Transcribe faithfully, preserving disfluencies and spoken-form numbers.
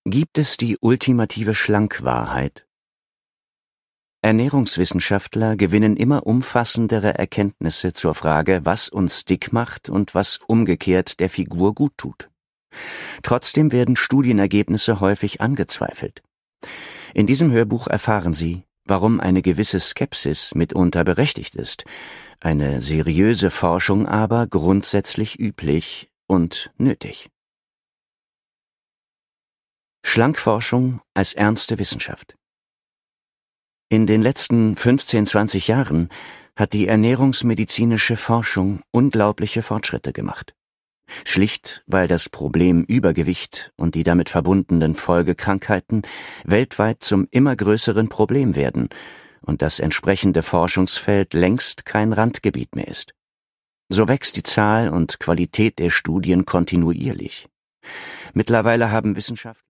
Gibt es die ultimative Schlank-Wahrheit? Ernährungswissenschaftler gewinnen immer umfassendere Erkenntnisse zur Frage, was uns dick macht und was umgekehrt der Figur gut tut. Trotzdem werden Studienergebnisse häufig angezweifelt. In diesem Hörbuch erfahren Sie, warum eine gewisse Skepsis mitunter berechtigt ist, eine seriöse Forschung aber grundsätzlich üblich und nötig. Schlankforschung als ernste Wissenschaft. In den letzten fünfzehn, zwanzig Jahren hat die ernährungsmedizinische Forschung unglaubliche Fortschritte gemacht. Schlicht, weil das Problem Übergewicht und die damit verbundenen Folgekrankheiten weltweit zum immer größeren Problem werden und das entsprechende Forschungsfeld längst kein Randgebiet mehr ist. So wächst die Zahl und Qualität der Studien kontinuierlich. Mittlerweile haben Wissenschaftler